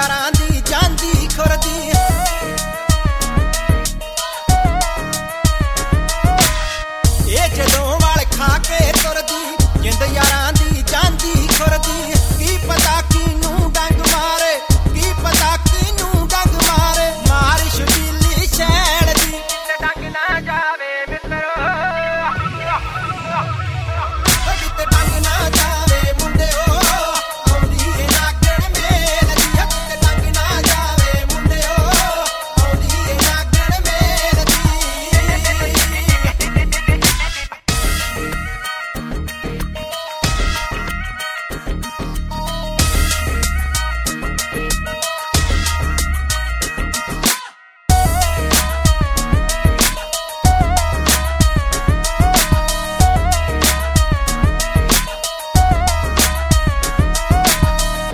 यारां दी जांदी खुरदी ये जदों वाल खा के तुरदी जिंद यारां दी जांदी खुरदी की पता किनू डंग मारे की पता किनू डंग मारे मार शबीली शैल दी डंग ना जावे मित्रो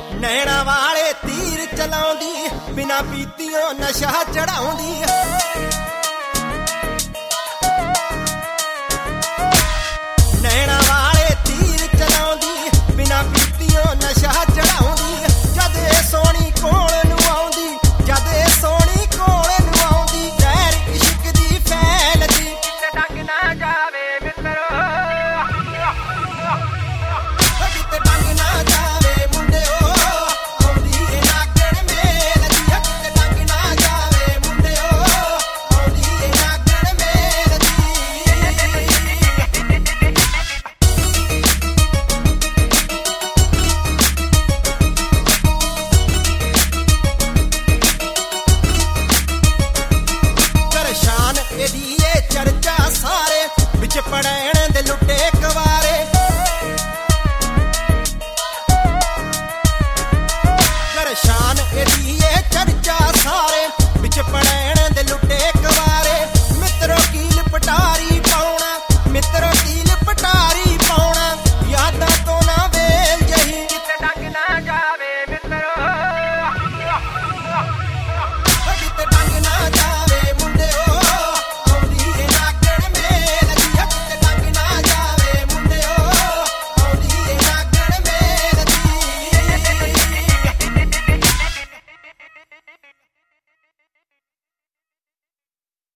नैना वाले तीर चलाउंदी बिना पीतियों नशा चढ़ाउंदी